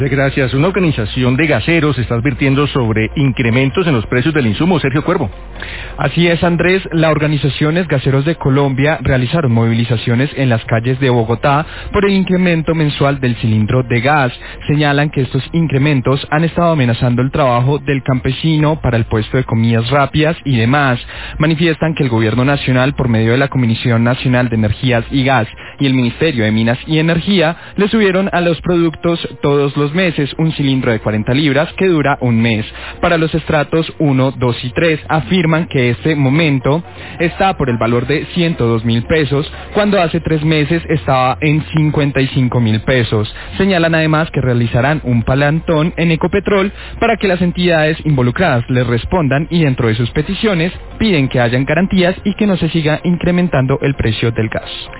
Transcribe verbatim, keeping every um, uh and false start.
Gracias. Una organización de gaseros está advirtiendo sobre incrementos en los precios del insumo. Sergio Cuervo. Así es, Andrés. Las organizaciones Gaseros de Colombia realizaron movilizaciones en las calles de Bogotá por el incremento mensual del cilindro de gas. Señalan que estos incrementos han estado amenazando el trabajo del campesino para el puesto de comidas rápidas y demás. Manifiestan que el Gobierno Nacional, por medio de la Comisión Nacional de Energías y Gas y el Ministerio de Minas y Energía, le subieron a los productos todos los meses un cilindro de cuarenta libras que dura un mes. Para los estratos uno, dos y tres afirman que este momento está por el valor de ciento dos mil pesos, cuando hace tres meses estaba en cincuenta y cinco mil pesos. Señalan además que realizarán un plantón en Ecopetrol para que las entidades involucradas les respondan, y dentro de sus peticiones piden que hayan garantías y que no se siga incrementando el precio del gas.